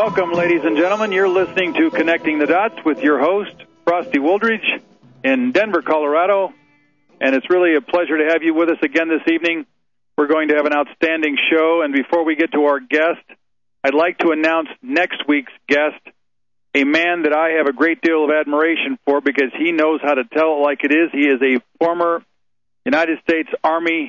Welcome, ladies and gentlemen. You're listening to Connecting the Dots with your host, Frosty Wooldridge, in Denver, Colorado. And it's really a pleasure to have you with us again this evening. We're going to have an outstanding show. And before we get to our guest, I'd like to announce next week's guest, a man that I have a great deal of admiration for because he knows how to tell it like it is. He is a former United States Army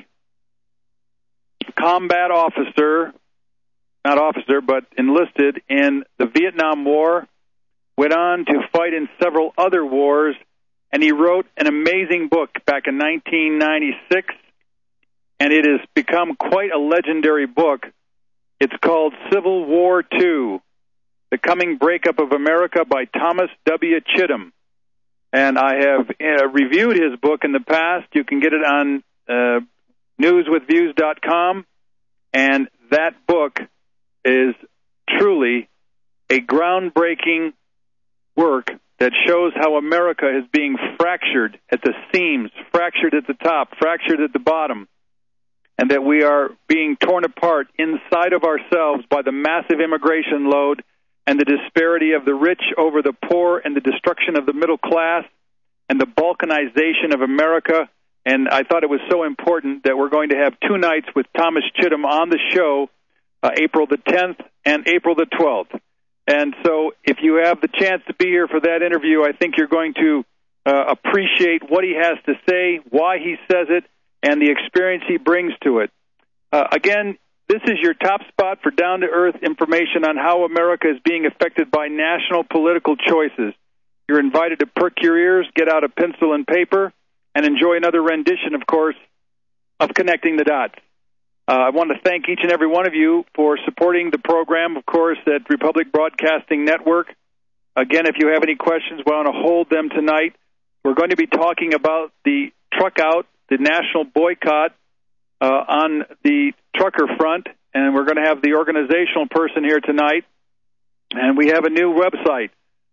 combat officer, not officer, but enlisted in the Vietnam War, went on to fight in several other wars, and he wrote an amazing book back in 1996, and it has become quite a legendary book. It's called Civil War II, The Coming Breakup of America by Thomas W. Chittum. And I have reviewed his book in the past. You can get it on newswithviews.com, and that book is truly a groundbreaking work that shows how America is being fractured at the seams, fractured at the top, fractured at the bottom, and that we are being torn apart inside of ourselves by the massive immigration load and the disparity of the rich over the poor and the destruction of the middle class and the balkanization of America. And I thought it was so important that we're going to have two nights with Thomas Chittum on the show, April the 10th and April the 12th. And so if you have the chance to be here for that interview, I think you're going to appreciate what he has to say, why he says it, and the experience he brings to it. Again, this is your top spot for down-to-earth information on how America is being affected by national political choices. You're invited to perk your ears, get out a pencil and paper, and enjoy another rendition, of course, of Connecting the Dots. I want to thank each and every one of you for supporting the program, of course, at Republic Broadcasting Network. Again, if you have any questions, we want to hold them tonight. We're going to be talking about the truck out, the national boycott on the trucker front, and we're going to have the organizational person here tonight. And we have a new website,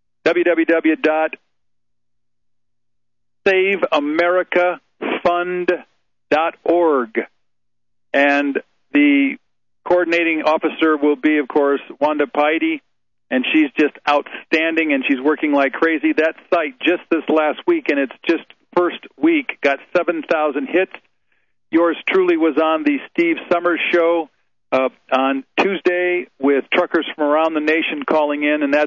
www.saveamericafund.org. And the coordinating officer will be, of course, Wanda Paide, and she's just outstanding, and she's working like crazy. That site just this last week, and it's just first week, got 7,000 hits. Yours truly was on the Steve Summers show on Tuesday with truckers from around the nation calling in, and that's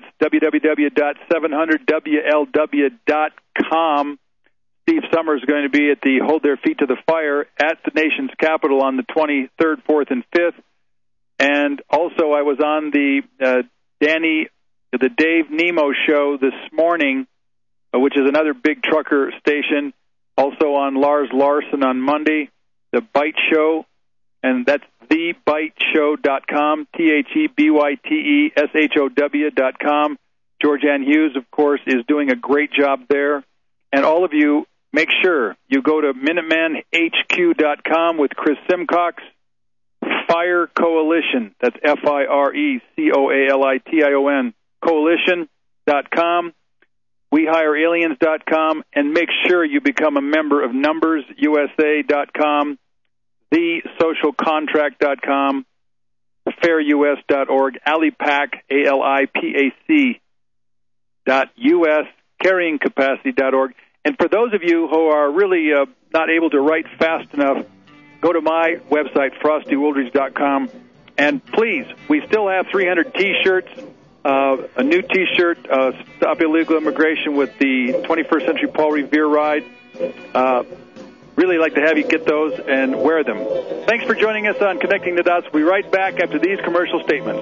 www.700WLW.com. Steve Summers is going to be at the Hold Their Feet to the Fire at the nation's capital on the 23rd, 4th, and 5th. And also I was on the Dave Nemo show this morning, which is another big trucker station. Also on Lars Larson on Monday, The Bite Show, and that's thebyteshow.com, TheByteshow.com. Georgianne Hughes, of course, is doing a great job there. And all of you, make sure you go to MinutemanHQ.com with Chris Simcox, Fire Coalition, that's FireCoalition, Coalition.com, WeHireAliens.com, and make sure you become a member of NumbersUSA.com, TheSocialContract.com, FairUS.org, Alipac, ALIPAC.US, CarryingCapacity.org. And for those of you who are really not able to write fast enough, go to my website, FrostyWooldridge.com, and please, we still have 300 T-shirts, a new T-shirt, Stop Illegal Immigration with the 21st Century Paul Revere ride. Really like to have you get those and wear them. Thanks for joining us on Connecting the Dots. We'll be right back after these commercial statements.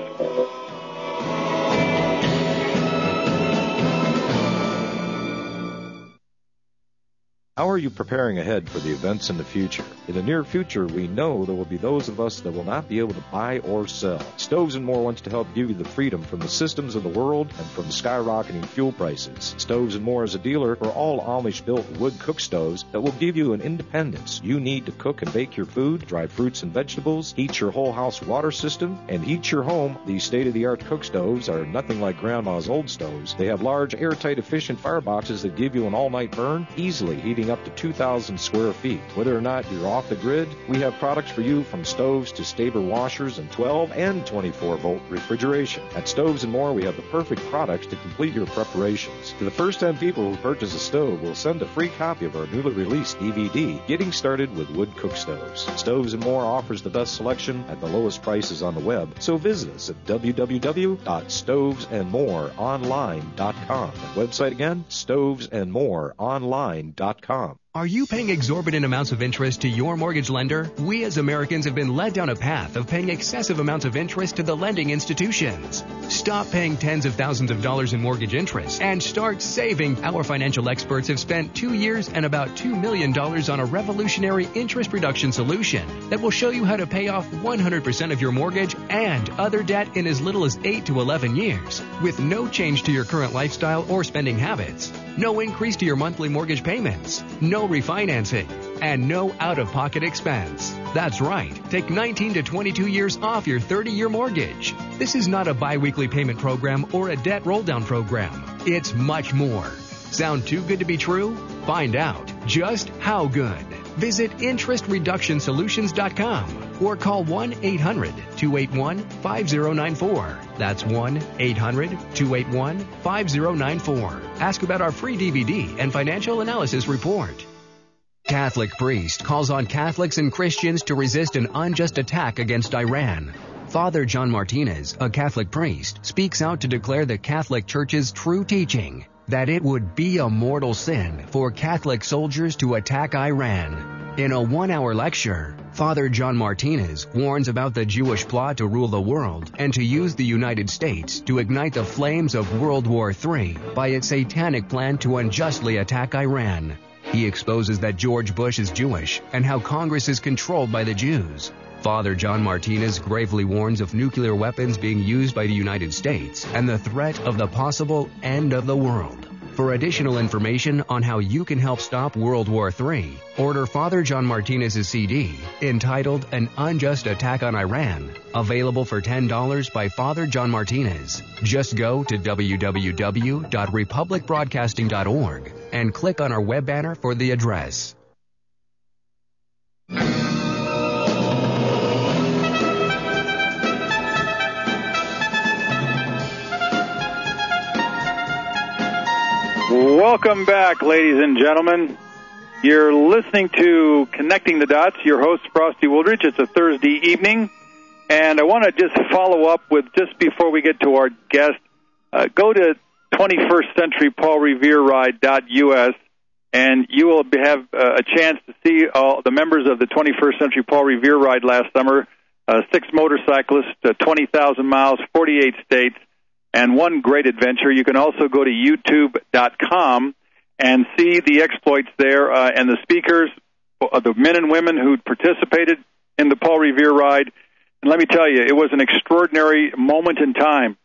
How are you preparing ahead for the events in the future? In the near future, we know there will be those of us that will not be able to buy or sell. Stoves & More wants to help give you the freedom from the systems of the world and from skyrocketing fuel prices. Stoves & More is a dealer for all Amish-built wood cook stoves that will give you an independence you need to cook and bake your food, dry fruits and vegetables, heat your whole house water system, and heat your home. These state-of-the-art cook stoves are nothing like Grandma's old stoves. They have large, airtight, efficient fireboxes that give you an all-night burn, easily heating heating up to 2,000 square feet. Whether or not you're off the grid, we have products for you from stoves to Staber washers and 12 and 24-volt refrigeration. At Stoves and More, we have the perfect products to complete your preparations. To the first 10 people who purchase a stove, we'll send a free copy of our newly released DVD, Getting Started with Wood Cook Stoves. Stoves and More offers the best selection at the lowest prices on the web, so visit us at www.stovesandmoreonline.com. The website again, stovesandmoreonline.com. Are you paying exorbitant amounts of interest to your mortgage lender? We as Americans have been led down a path of paying excessive amounts of interest to the lending institutions. Stop paying tens of thousands of dollars in mortgage interest and start saving. Our financial experts have spent 2 years and about $2 million on a revolutionary interest reduction solution that will show you how to pay off 100% of your mortgage and other debt in as little as 8 to 11 years with no change to your current lifestyle or spending habits. No increase to your monthly mortgage payments, no refinancing, and no out-of-pocket expense. That's right. Take 19 to 22 years off your 30-year mortgage. This is not a bi-weekly payment program or a debt roll-down program. It's much more. Sound too good to be true? Find out just how good. Visit interestreductionsolutions.com or call 1-800-281-5094. That's 1-800-281-5094. Ask about our free DVD and financial analysis report. Catholic priest calls on Catholics and Christians to resist an unjust attack against Iran. Father John Martinez, a Catholic priest, speaks out to declare the Catholic Church's true teaching that it would be a mortal sin for Catholic soldiers to attack Iran. In a 1-hour lecture, Father John Martinez warns about the Jewish plot to rule the world and to use the United States to ignite the flames of World War III by its satanic plan to unjustly attack Iran. He exposes that George Bush is Jewish and how Congress is controlled by the Jews. Father John Martinez gravely warns of nuclear weapons being used by the United States and the threat of the possible end of the world. For additional information on how you can help stop World War III, order Father John Martinez's CD entitled An Unjust Attack on Iran, available for $10 by Father John Martinez. Just go to www.republicbroadcasting.org and click on our web banner for the address. Welcome back, ladies and gentlemen. You're listening to Connecting the Dots. Your host, Frosty Woolridge. It's a Thursday evening, and I want to just follow up with, just before we get to our guest, go to 21stCenturyPaulRevereRide.us, and you will have a chance to see all the members of the 21st Century Paul Revere Ride last summer, 6 motorcyclists, 20,000 miles, 48 states, and one great adventure. You can also go to youtube.com and see the exploits there and the speakers, the men and women who participated in the Paul Revere Ride. And let me tell you, it was an extraordinary moment in time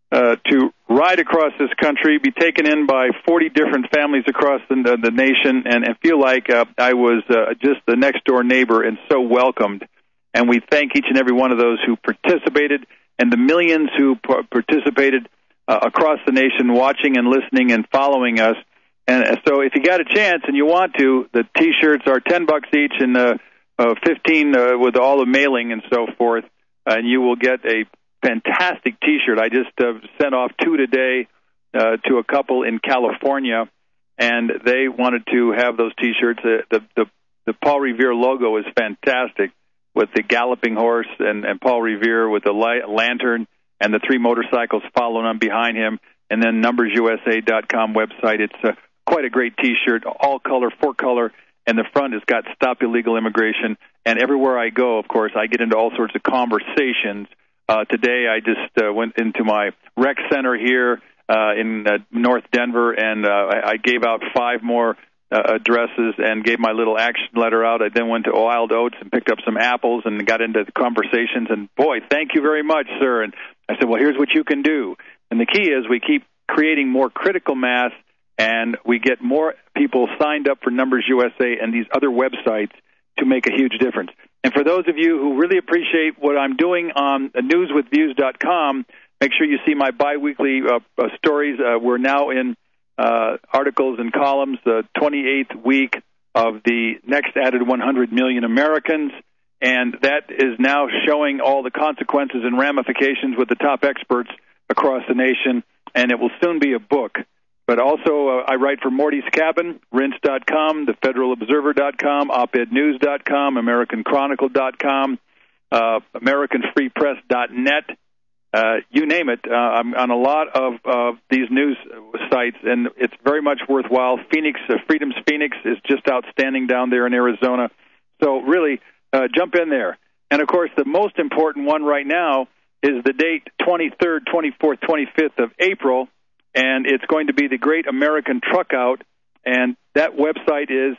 to ride across this country, be taken in by 40 different families across the nation, and feel like I was just the next-door neighbor and so welcomed. And we thank each and every one of those who participated and the millions who participated across the nation watching and listening and following us. And so if you got a chance and you want to, the T-shirts are $10 each and 15 with all the mailing and so forth, and you will get a fantastic T-shirt. I just sent off 2 today to a couple in California, and they wanted to have those T-shirts. The Paul Revere logo is fantastic, with the galloping horse and Paul Revere with the lantern and the 3 motorcycles following on behind him, and then NumbersUSA.com website. It's quite a great T-shirt, all color, 4-color, and the front has got Stop Illegal Immigration. And everywhere I go, of course, I get into all sorts of conversations. Today I just went into my rec center here in North Denver, and I gave out 5 more addresses and gave my little action letter out. I then went to Wild Oats and picked up some apples and got into the conversations. And, boy, thank you very much, sir. And I said, well, here's what you can do. And the key is we keep creating more critical mass, and we get more people signed up for Numbers USA and these other websites to make a huge difference. And for those of you who really appreciate what I'm doing on newswithviews.com, make sure you see my biweekly stories. We're now in articles and columns, the 28th week of the next added 100 million Americans, and that is now showing all the consequences and ramifications with the top experts across the nation, and it will soon be a book. But also, I write for Morty's Cabin, Rinse.com, TheFederalObserver.com, OpEdNews.com, AmericanChronicle.com, AmericanFreePress.net. You name it. I'm on a lot of these news sites, and it's very much worthwhile. Freedom's Phoenix is just outstanding down there in Arizona. So really, jump in there. And, of course, the most important one right now is the date 23rd, 24th, 25th of April, and it's going to be the Great American Truck Out, and that website is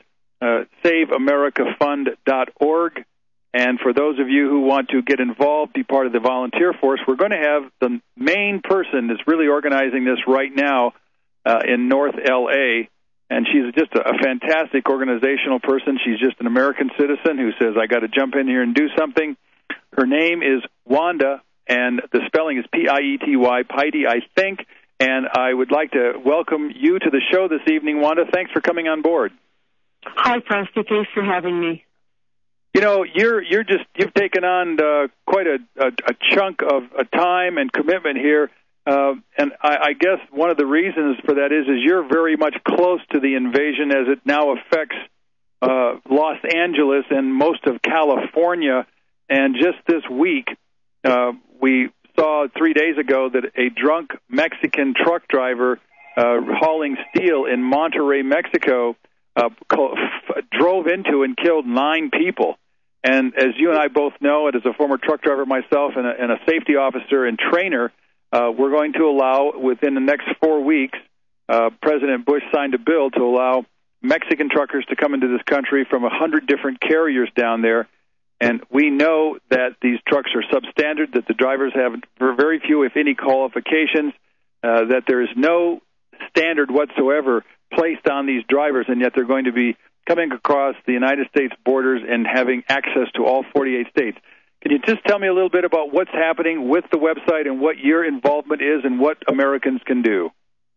SaveAmericaFund.org. And for those of you who want to get involved, be part of the volunteer force, we're going to have the main person that's really organizing this right now in North L.A., and she's just a fantastic organizational person. She's just an American citizen who says, I got to jump in here and do something. Her name is Wanda, and the spelling is Piety, Piety, I think. And I would like to welcome you to the show this evening, Wanda. Thanks for coming on board. Hi, Preston. Thanks for having me. You know, you've taken on quite a chunk of time and commitment here, and I guess one of the reasons for that is you're very much close to the invasion as it now affects Los Angeles and most of California. And just this week, we saw 3 days ago that a drunk Mexican truck driver hauling steel in Monterrey, Mexico, drove into and killed 9 people. And as you and I both know, and as a former truck driver myself and a safety officer and trainer, we're going to allow, within the next 4 weeks, President Bush signed a bill to allow Mexican truckers to come into this country from 100 different carriers down there. And we know that these trucks are substandard, that the drivers have very few, if any, qualifications, that there is no standard whatsoever placed on these drivers, and yet they're going to be coming across the United States borders and having access to all 48 states. Can you just tell me a little bit about what's happening with the website and what your involvement is and what Americans can do?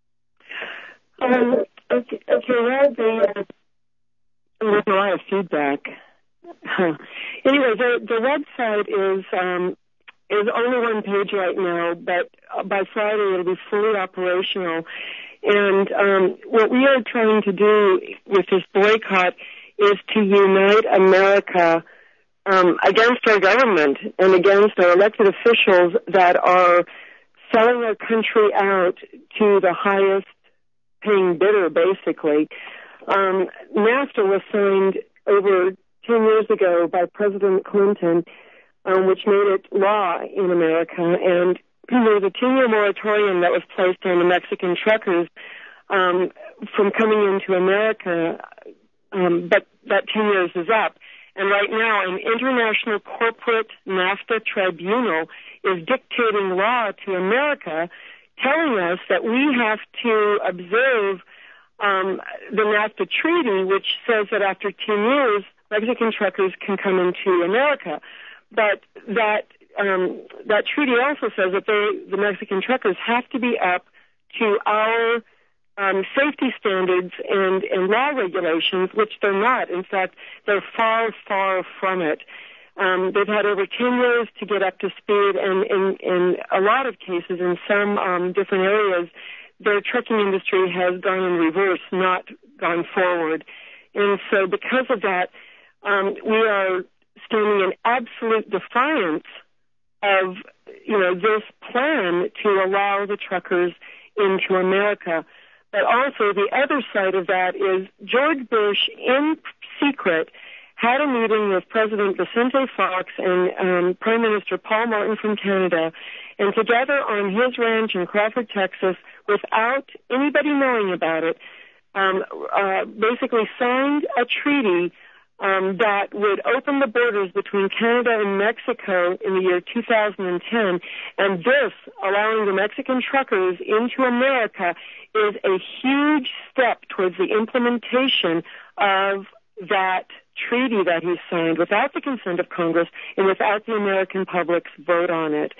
Okay. Well, there's a lot of feedback. Anyway, the website is only one page right now, but by Friday it'll be fully operational. And what we are trying to do with this boycott is to unite America against our government and against our elected officials that are selling our country out to the highest paying bidder, basically. NAFTA was signed over 10 years ago by President Clinton, which made it law in America, and there was a 10-year moratorium that was placed on the Mexican truckers from coming into America, but that 10 years is up. And right now, an international corporate NAFTA tribunal is dictating law to America, telling us that we have to observe the NAFTA treaty, which says that after 10 years, Mexican truckers can come into America. But that treaty also says that the Mexican truckers have to be up to our safety standards and law regulations, which they're not. In fact, they're far, far from it. They've had over 10 years to get up to speed, and in a lot of cases, in some different areas, their trucking industry has gone in reverse, not gone forward. And so because of that, we are standing in absolute defiance of, this plan to allow the truckers into America. But also the other side of that is George Bush, in secret, had a meeting with President Vicente Fox and Prime Minister Paul Martin from Canada, and together on his ranch in Crawford, Texas, without anybody knowing about it, basically signed a treaty that would open the borders between Canada and Mexico in the year 2010, and this, allowing the Mexican truckers into America, is a huge step towards the implementation of that treaty that he signed without the consent of Congress and without the American public's vote on it.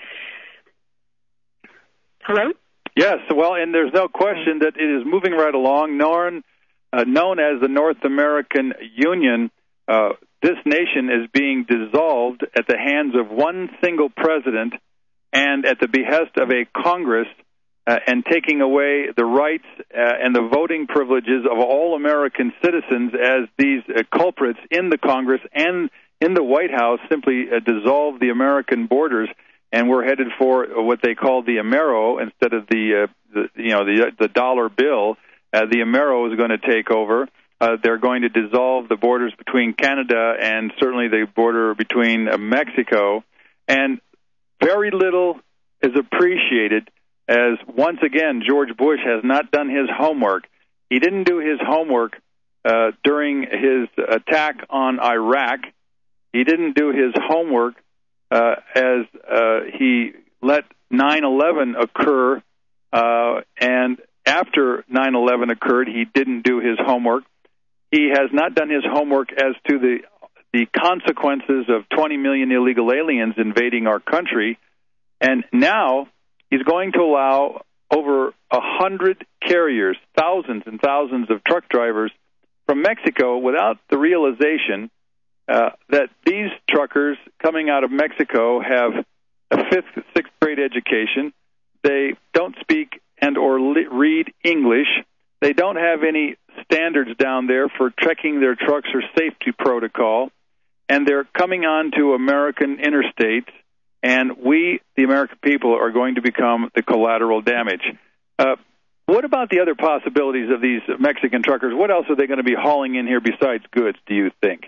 Hello? Yes, well, and there's no question that it is moving right along. Norn, known as the North American Union, this nation is being dissolved at the hands of one single president and at the behest of a Congress, and taking away the rights and the voting privileges of all American citizens as these culprits in the Congress and in the White House simply dissolve the American borders, and we're headed for what they call the Amero instead of the dollar bill. The Amero is going to take over. They're going to dissolve the borders between Canada and certainly the border between Mexico, and very little is appreciated as, once again, George Bush has not done his homework. He didn't do his homework during his attack on Iraq. He didn't do his homework as he let 9/11 occur, and after 9/11 occurred, he didn't do his homework. He has not done his homework as to the consequences of 20 million illegal aliens invading our country, and now he's going to allow over 100 carriers, thousands and thousands of truck drivers from Mexico without the realization that these truckers coming out of Mexico have a 5th, 6th grade education. They don't speak and or read English. They don't have any standards down there for checking their trucks or safety protocol, and they're coming on to American interstates, and we, the American people, are going to become the collateral damage. What about the other possibilities of these Mexican truckers? What else are they going to be hauling in here besides goods, do you think?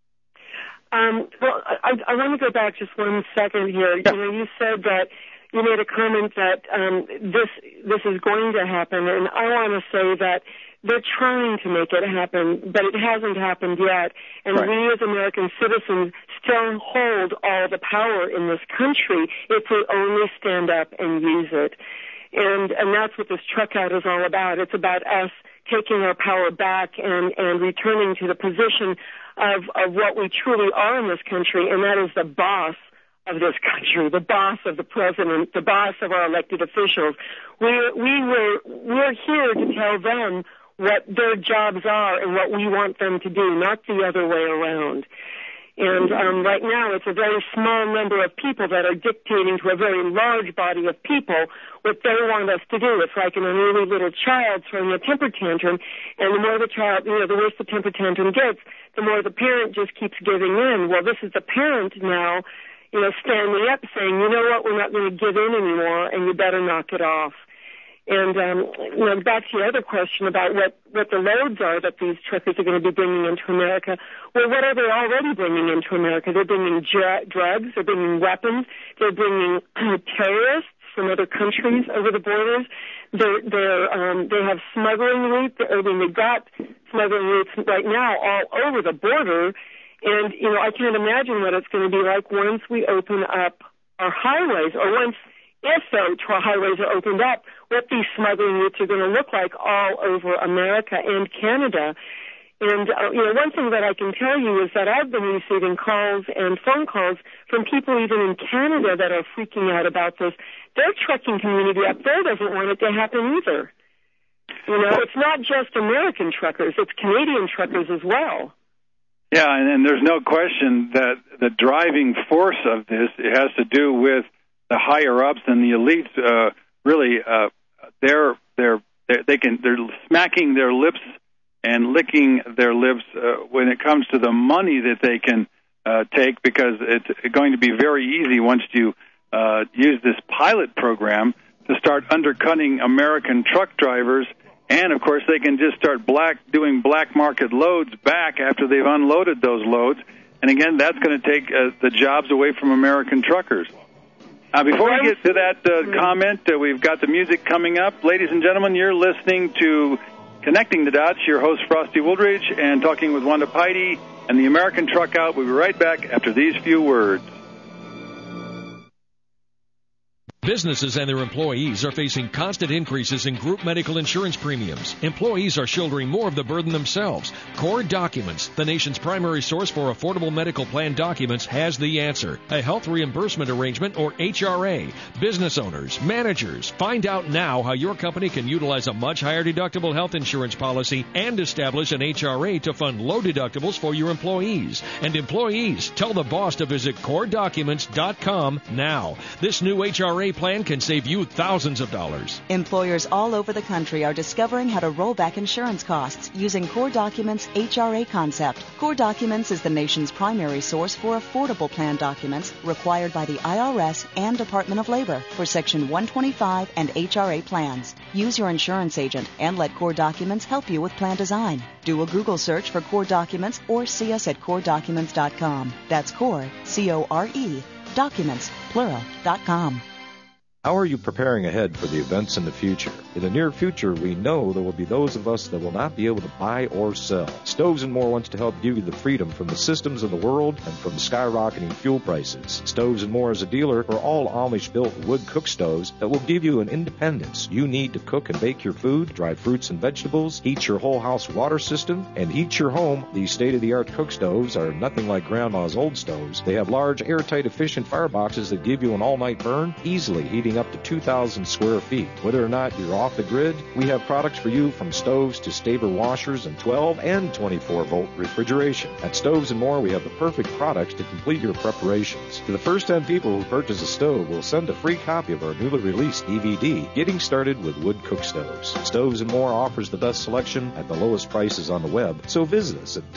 Well, I want to go back just 1 second here. Yeah. You said that you made a comment that this is going to happen, and I want to say that they're trying to make it happen, but it hasn't happened yet. And right. We as American citizens still hold all the power in this country if we only stand up and use it. And that's what this truck out is all about. It's about us taking our power back and returning to the position of what we truly are in this country, and that is the boss of this country, the boss of the president, the boss of our elected officials. We're here to tell them what their jobs are and what we want them to do, not the other way around. And right now, it's a very small number of people that are dictating to a very large body of people what they want us to do. It's like an unruly little child throwing a temper tantrum, and the more the child, the worse the temper tantrum gets, the more the parent just keeps giving in. Well, this is the parent now, standing up saying, you know what, we're not going to give in anymore, and you better knock it off. And, back to your other question about what the loads are that these truckers are going to be bringing into America. Well, what are they already bringing into America? They're bringing drugs, they're bringing weapons, they're bringing terrorists from other countries over the borders. They have smuggling routes. They've got smuggling routes right now all over the border. And, I can't imagine what it's going to be like once we open up our highways, or if our highways are opened up, what these smuggling routes are going to look like all over America and Canada. And, one thing that I can tell you is that I've been receiving calls and phone calls from people even in Canada that are freaking out about this. Their trucking community up there doesn't want it to happen either. It's not just American truckers, it's Canadian truckers as well. Yeah, and there's no question that the driving force of this has to do with the higher ups and the elites. They're smacking their lips and licking their lips when it comes to the money that they can take, because it's going to be very easy once you use this pilot program to start undercutting American truck drivers. And, of course, they can just start doing black market loads back after they've unloaded those loads. And, again, that's going to take the jobs away from American truckers. Before we get to that comment, we've got the music coming up. Ladies and gentlemen, you're listening to Connecting the Dots, your host, Frosty Woolridge, and talking with Wanda Piety and the American Truck Out. We'll be right back after these few words. Businesses and their employees are facing constant increases in group medical insurance premiums. Employees are shouldering more of the burden themselves. Core Documents, the nation's primary source for affordable medical plan documents, has the answer. A health reimbursement arrangement, or HRA. Business owners, managers, find out now how your company can utilize a much higher deductible health insurance policy and establish an HRA to fund low deductibles for your employees. And employees, tell the boss to visit CoreDocuments.com now. This new HRA plan can save you thousands of dollars. Employers all over the country are discovering how to roll back insurance costs using Core Documents' HRA concept. Core Documents is the nation's primary source for affordable plan documents required by the IRS and Department of Labor for Section 125 and HRA plans. Use your insurance agent and let Core Documents help you with plan design. Do a Google search for Core Documents or see us at CoreDocuments.com. That's Core, C-O-R-E, Documents, plural.com. How are you preparing ahead for the events in the future? In the near future, we know there will be those of us that will not be able to buy or sell. Stoves & More wants to help give you the freedom from the systems of the world and from skyrocketing fuel prices. Stoves & More is a dealer for all Amish-built wood cook stoves that will give you an independence you need to cook and bake your food, dry fruits and vegetables, heat your whole house water system, and heat your home. These state-of-the-art cook stoves are nothing like Grandma's old stoves. They have large, airtight, efficient fireboxes that give you an all-night burn, easily heating up to 2,000 square feet. Whether or not you're off the grid, we have products for you from stoves to Staber washers and 12 and 24-volt refrigeration. At Stoves & More, we have the perfect products to complete your preparations. To the first 10 people who purchase a stove, we'll send a free copy of our newly released DVD, Getting Started with Wood Cook Stoves. Stoves & More offers the best selection at the lowest prices on the web, so visit us at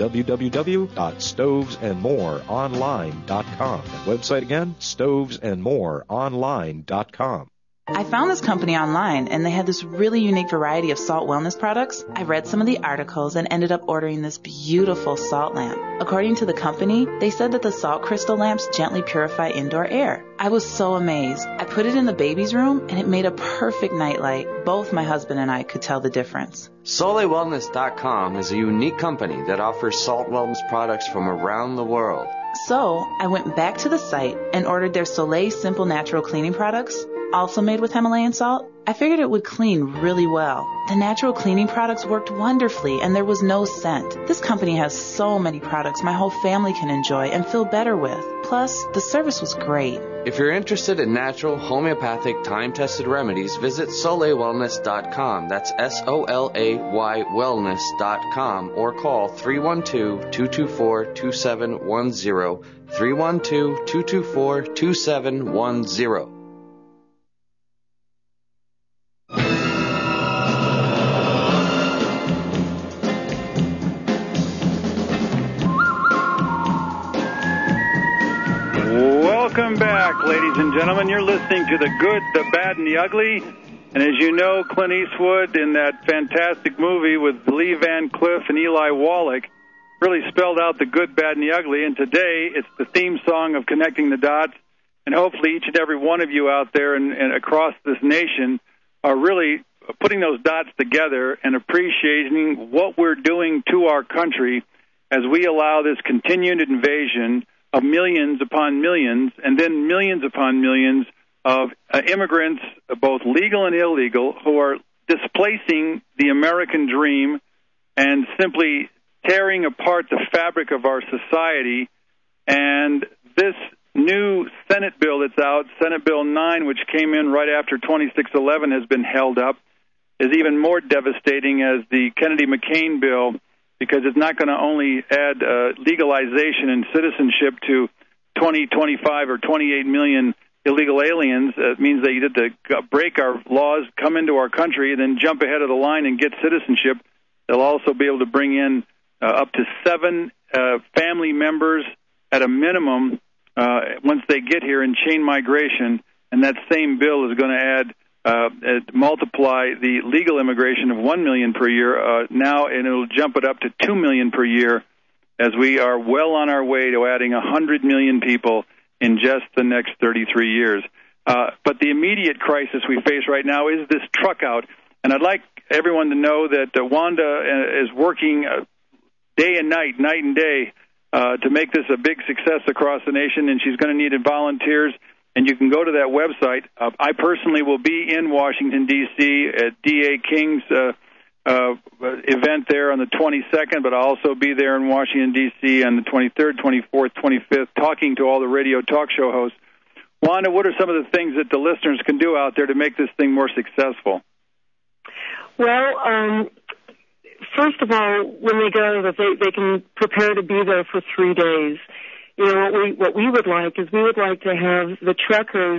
www.stovesandmoreonline.com. That website again, stovesandmoreonline.com. I found this company online, and they had this really unique variety of salt wellness products. I read some of the articles and ended up ordering this beautiful salt lamp. According to the company, they said that the salt crystal lamps gently purify indoor air. I was so amazed. I put it in the baby's room, and it made a perfect nightlight. Both my husband and I could tell the difference. SoleilWellness.com is a unique company that offers salt wellness products from around the world. So I went back to the site and ordered their Soleil Simple Natural Cleaning products, also made with Himalayan salt. I figured it would clean really well. The natural cleaning products worked wonderfully, and there was no scent. This company has so many products my whole family can enjoy and feel better with. Plus, the service was great. If you're interested in natural, homeopathic, time-tested remedies, visit SoleilWellness.com. That's SOLAY wellness.com, or call 312-224-2710, 312-224-2710. Welcome back, ladies and gentlemen. You're listening to The Good, the Bad, and the Ugly. And as you know, Clint Eastwood, in that fantastic movie with Lee Van Cleef and Eli Wallach, really spelled out the good, bad, and the ugly. And today, it's the theme song of Connecting the Dots. And hopefully each and every one of you out there and across this nation are really putting those dots together and appreciating what we're doing to our country as we allow this continued invasion of millions upon millions, and then millions upon millions of immigrants, both legal and illegal, who are displacing the American dream and simply tearing apart the fabric of our society. And this new Senate bill that's out, Senate Bill 9, which came in right after 2611 has been held up, is even more devastating as the Kennedy-McCain bill, because it's not going to only add legalization and citizenship to 20, 25, or 28 million illegal aliens. It means they either to break our laws, come into our country, then jump ahead of the line and get citizenship. They'll also be able to bring in up to 7 family members at a minimum once they get here in chain migration, and that same bill is going to add multiply the legal immigration of 1 million per year now, and it'll jump it up to 2 million per year, as we are well on our way to adding 100 million people in just the next 33 years. But the immediate crisis we face right now is this truck out, and I'd like everyone to know that Wanda is working day and night and day, to make this a big success across the nation, and she's going to need volunteers. and you can go to that website. I personally will be in Washington, D.C. at D.A. King's event there on the 22nd, but I'll also be there in Washington, D.C. on the 23rd, 24th, 25th, talking to all the radio talk show hosts. Wanda, what are some of the things that the listeners can do out there to make this thing more successful? Well, first of all, when they go, they can prepare to be there for 3 days. You know, what we would like is we would like to have the truckers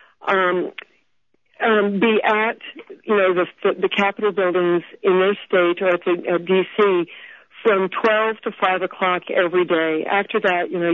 be at, you know, the Capitol buildings in their state or at D.C. from 12 to 5 o'clock every day. After that, you know,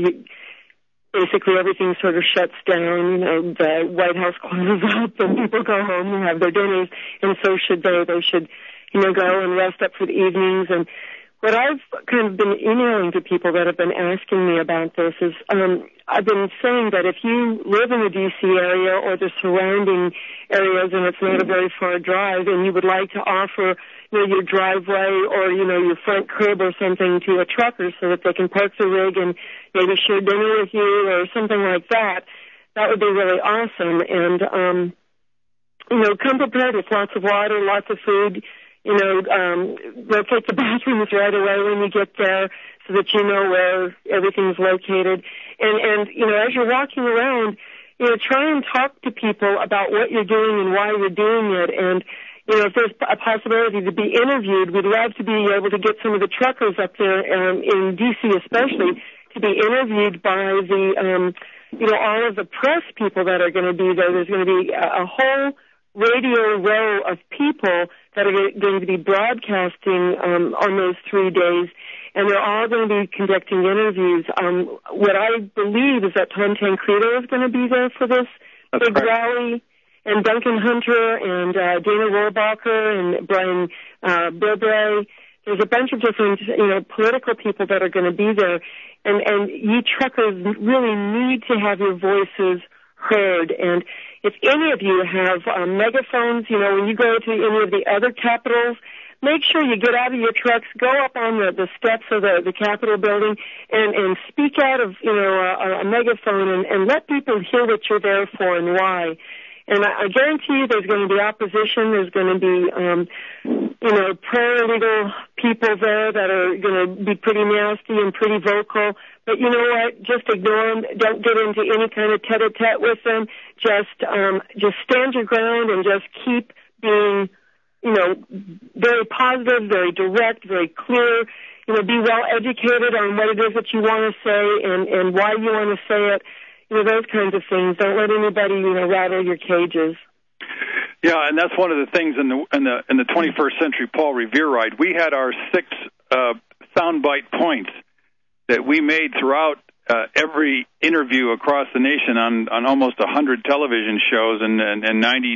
basically everything sort of shuts down. You know, the White House closes up and people go home and have their dinners, and so should they. They should, you know, go and rest up for the evenings. And what I've kind of been emailing to people that have been asking me about this is I've been saying that if you live in the D.C. area or the surrounding areas and it's not a very far drive and you would like to offer, you know, your driveway or, you know, your front crib or something to a trucker so that they can park the rig and maybe share dinner with you or something like that, that would be really awesome. And, you know, come prepared with lots of water, lots of food. You know, locate the bathrooms right away when you get there so that you know where everything's located. And you know, as you're walking around, you know, try and talk to people about what you're doing and why you're doing it. And, you know, if there's a possibility to be interviewed, we'd love to be able to get some of the truckers up there, in D.C. especially, to be interviewed by the, you know, all of the press people that are going to be there. There's going to be a whole radio row of people that are going to be broadcasting on those 3 days, and they're all going to be conducting interviews. What I believe is that Tom Tancredo is going to be there for this big rally, and Duncan Hunter and Dana Rohrabacher and Brian Bilbray. There's a bunch of different, you know, political people that are going to be there, and you truckers really need to have your voices heard. And if any of you have megaphones, you know, when you go to any of the other capitals, make sure you get out of your trucks, go up on the steps of the Capitol building and speak out of, you know, a megaphone and let people hear what you're there for and why. And I guarantee you there's going to be opposition. There's going to be, you know, paralegal people there that are going to be pretty nasty and pretty vocal. But you know what? Just ignore them. Don't get into any kind of tete-a-tete with them. Just stand your ground and just keep being, you know, very positive, very direct, very clear. You know, be well educated on what it is that you want to say and why you want to say it. You know, those kinds of things. Don't let anybody, you know, rattle your cages. Yeah, and that's one of the things in the 21st Century Paul Revere ride. We had our 6 soundbite points that we made throughout every interview across the nation on almost 100 television shows and 90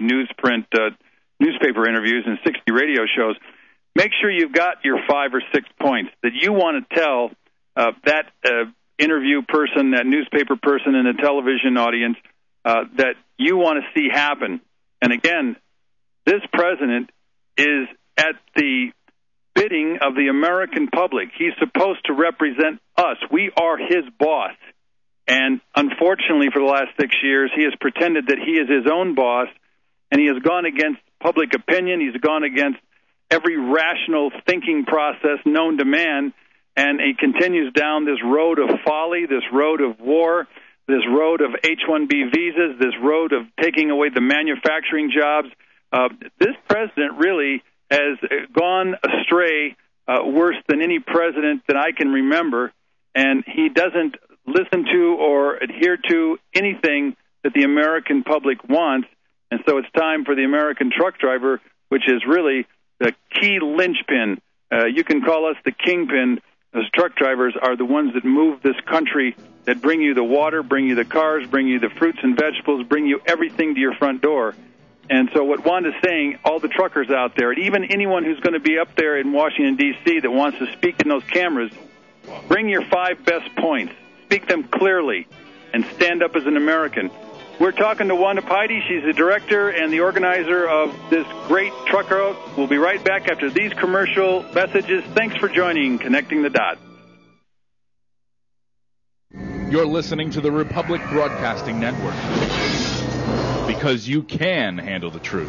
newspaper interviews and 60 radio shows. Make sure you've got your 5 or 6 points that you want to tell that interview person, that newspaper person, and the television audience that you want to see happen. And again, this president is at the bidding of the American public. He's supposed to represent us. We are his boss. And unfortunately, for the last 6 years, he has pretended that he is his own boss, and he has gone against public opinion. He's gone against every rational thinking process known to man, and he continues down this road of folly, this road of war, this road of H-1B visas, this road of taking away the manufacturing jobs. This president really has gone astray worse than any president that I can remember, and he doesn't listen to or adhere to anything that the American public wants. And so it's time for the American truck driver, which is really the key linchpin. You can call us the kingpin. Those truck drivers are the ones that move this country, that bring you the water, bring you the cars, bring you the fruits and vegetables, bring you everything to your front door. And so what Wanda's saying, all the truckers out there, and even anyone who's going to be up there in Washington, D.C. that wants to speak in those cameras, bring your 5 best points. Speak them clearly and stand up as an American. We're talking to Wanda Piety. She's the director and the organizer of this great trucker. We'll be right back after these commercial messages. Thanks for joining Connecting the Dots. You're listening to the Republic Broadcasting Network, because you can handle the truth.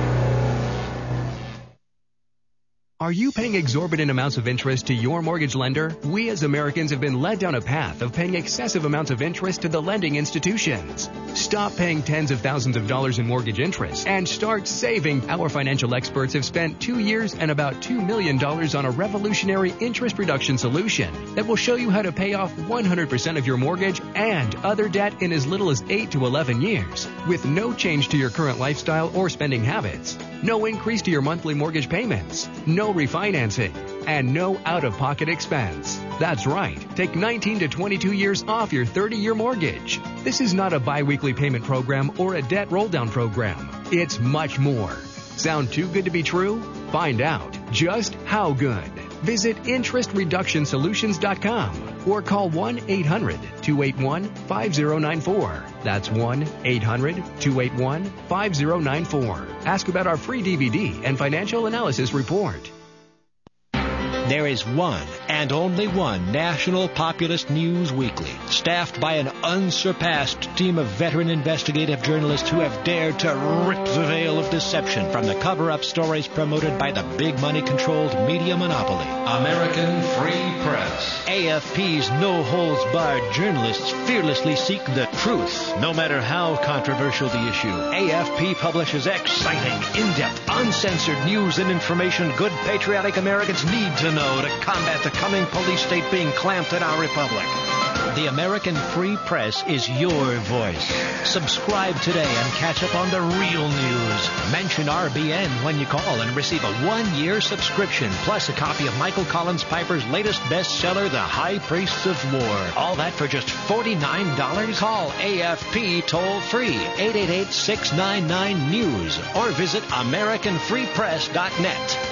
Are you paying exorbitant amounts of interest to your mortgage lender? We as Americans have been led down a path of paying excessive amounts of interest to the lending institutions. Stop paying tens of thousands of dollars in mortgage interest and start saving. Our financial experts have spent 2 years and about $2 million on a revolutionary interest reduction solution that will show you how to pay off 100% of your mortgage and other debt in as little as 8 to 11 years with no change to your current lifestyle or spending habits. No increase to your monthly mortgage payments, no refinancing, and no out-of-pocket expense. That's right. Take 19 to 22 years off your 30-year mortgage. This is not a bi-weekly payment program or a debt roll-down program. It's much more. Sound too good to be true? Find out just how good. Visit interestreductionsolutions.com or call 1-800-281-5094. That's 1-800-281-5094. Ask about our free DVD and financial analysis report. There is one and only one National Populist News Weekly, staffed by an unsurpassed team of veteran investigative journalists who have dared to rip the veil of deception from the cover-up stories promoted by the big money-controlled media monopoly. American Free Press. AFP's no-holds-barred journalists fearlessly seek the truth, no matter how controversial the issue. AFP publishes exciting, in-depth, uncensored news and information good patriotic Americans need to know to combat the coming police state being clamped in our republic. The American Free Press is your voice. Subscribe today and catch up on the real news. Mention RBN when you call and receive a 1-year subscription, plus a copy of Michael Collins Piper's latest bestseller, The High Priests of War. All that for just $49? Call AFP toll-free, 888-699-NEWS, or visit AmericanFreePress.net.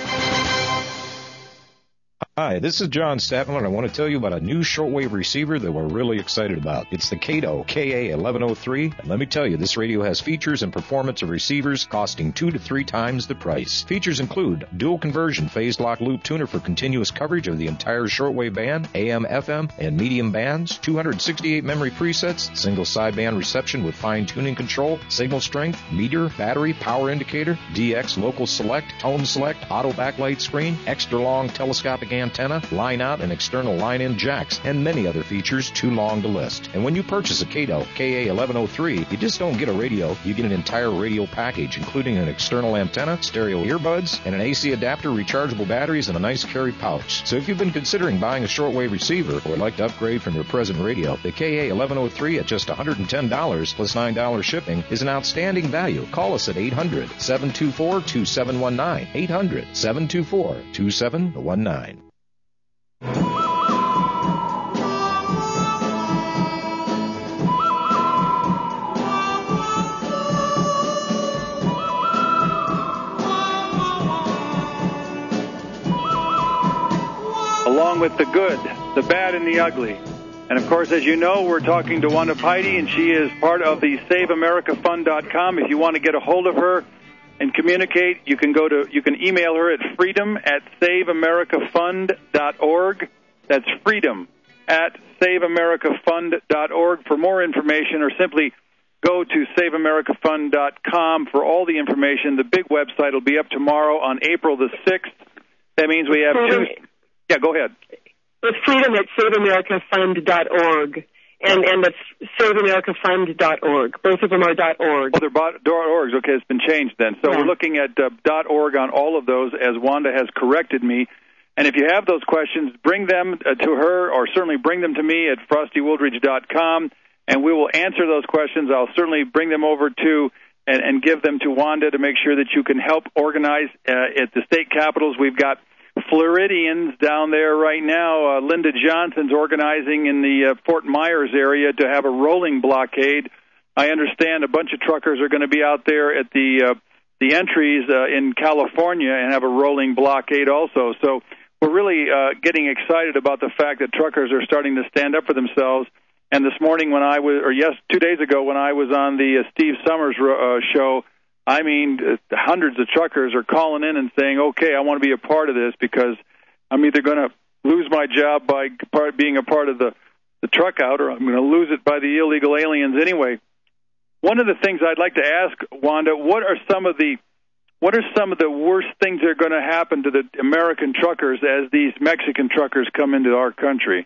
Hi, this is John Statman, and I want to tell you about a new shortwave receiver that we're really excited about. It's the Kato KA1103, and let me tell you, this radio has features and performance of receivers costing 2 to 3 times the price. Features include dual conversion phase lock loop tuner for continuous coverage of the entire shortwave band, AM, FM, and medium bands, 268 memory presets, single sideband reception with fine-tuning control, signal strength, meter, battery, power indicator, DX local select, tone select, auto backlight screen, extra long telescopic antenna, line out and external line in jacks, and many other features too long to list. And when you purchase a Kato KA1103, you just don't get a radio, you get an entire radio package, including an external antenna, stereo earbuds, and an AC adapter, rechargeable batteries, and a nice carry pouch. So if you've been considering buying a shortwave receiver or would like to upgrade from your present radio, the KA1103 at just $110 plus $9 shipping is an outstanding value. Call us at 800-724-2719. 800-724-2719. Along with the good, the bad, and the ugly. And of course, as you know, we're talking to Wanda Piety, and she is part of the SaveAmericaFund.com. If you want to get a hold of her and communicate, you can email her at freedom@SaveAmericaFund.org. That's freedom@SaveAmericaFund.org for more information, or simply go to SaveAmericaFund.com for all the information. The big website will be up tomorrow on April the 6th. That means we have two... Yeah, go ahead. It's freedom@SaveAmericaFund.org. And it's SaveAmericaFund.org. Both of them are .org. Oh, they're .orgs. Okay, it's been changed then. So We're looking at .org on all of those, as Wanda has corrected me. And if you have those questions, bring them to her, or certainly bring them to me at FrostyWoolridge.com, and we will answer those questions. I'll certainly bring them over to and give them to Wanda to make sure that you can help organize at the state capitals. We've got Floridians down there right now. Linda Johnson's organizing in the Fort Myers area to have a rolling blockade. I understand a bunch of truckers are going to be out there at the entries in California and have a rolling blockade also. So we're really getting excited about the fact that truckers are starting to stand up for themselves. And this morning when 2 days ago when I was on the Steve Summers show, I mean, hundreds of truckers are calling in and saying, okay, I want to be a part of this because I'm either going to lose my job by being a part of the the truck out, or I'm going to lose it by the illegal aliens anyway. One of the things I'd like to ask, Wanda, what are some of the worst things that are going to happen to the American truckers as these Mexican truckers come into our country?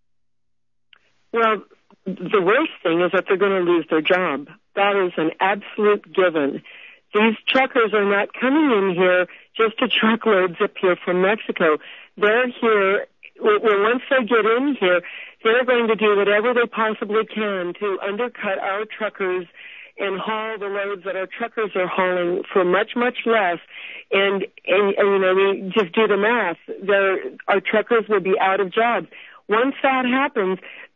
Well, the worst thing is that they're going to lose their job. That is an absolute given. These truckers are not coming in here just to truck loads up here from Mexico. They're here, once they get in here, they're going to do whatever they possibly can to undercut our truckers and haul the loads that our truckers are hauling for much, much less. And you know, we just do the math. Our truckers will be out of jobs. Once that happens,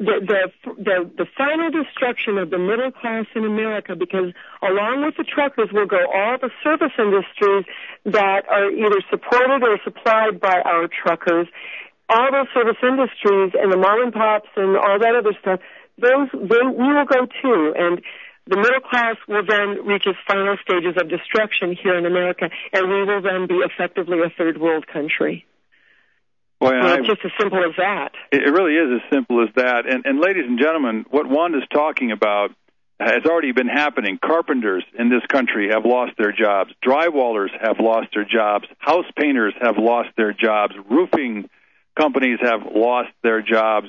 the final destruction of the middle class in America, because along with the truckers will go all the service industries that are either supported or supplied by our truckers. All those service industries and the mom and pops and all that other stuff, we will go too. And the middle class will then reach its final stages of destruction here in America, and we will then be effectively a third world country. Boy, it's just as simple as that. It really is as simple as that. And ladies and gentlemen, what Wanda's talking about has already been happening. Carpenters in this country have lost their jobs. Drywallers have lost their jobs. House painters have lost their jobs. Roofing companies have lost their jobs.